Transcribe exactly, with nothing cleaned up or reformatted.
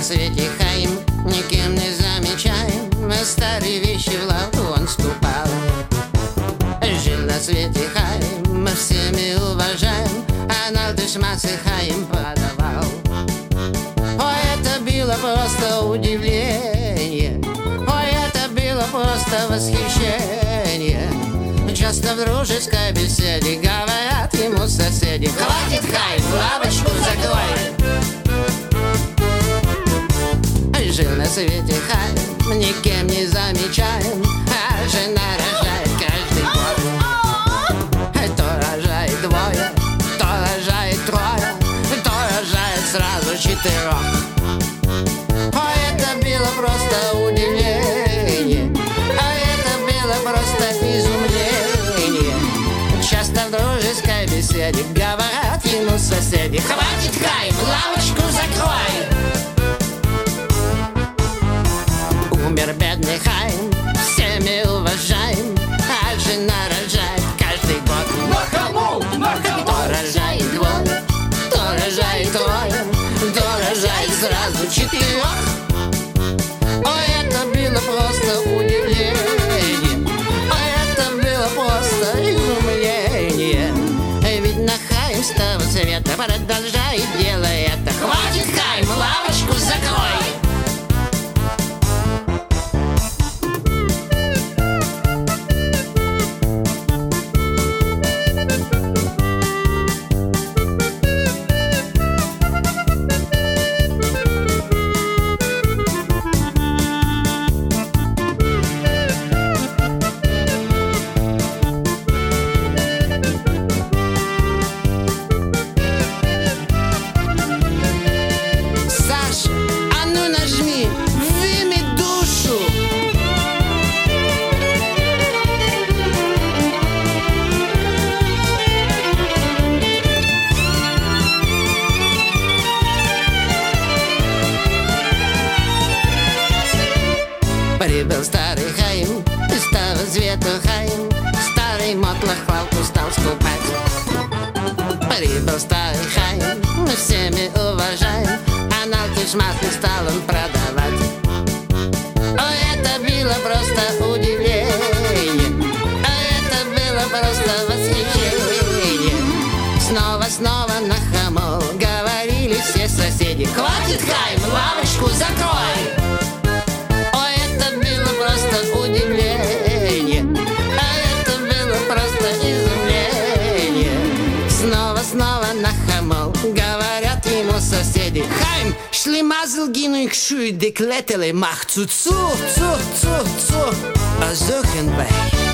свете Хаим, никем не замечаем, старые вещи в лавку он скупал. Жил на свете Хаим, мы всеми уважаем, а на дышмасы Хаим подавал. Ой, это было просто удивление, ой, это было просто восхищение. Часто в дружеской беседе говорят ему соседи: хватит, Хаим, лавочку закрой. Жил на свете Хаим, никем не замечаем, а жена рожает каждый год. То рожает двое, то рожает трое, то рожает сразу четырех. Ой, это было просто удивление, а это было просто изумление. Часто в дружеской беседе говорят ему соседи: хватит, Хаим, лавочку закрой. Умер бедный Хаим, всеми уважаем, а жена рожает каждый год. Нахамул, нахамул. То рожает двое, то рожает трое, то рожает сразу четырех. Ой, это было просто удивление, ой, это было просто изумление. Ведь на хаимского цвета продолжает дело это. Хватит, Хаим, лавочку закрой. Прибыл старый Хаим, из того цвета Хаим, старый мотлох лавку стал скупать. Прибыл старый Хаим, мы всеми уважаем, а на тышматы стал он продавать. Ой, это было просто удивление, а это было просто восхищение. Снова-снова нахамул, говорили все соседи: хватит, Хаим, лавочку закрой. Просто удивление, а это было просто изумление. Снова-снова нахамул, говорят ему соседи: Хаим, шли мазл гину их шуй деклетели мах цу цу цу цу цу. А зухенбей.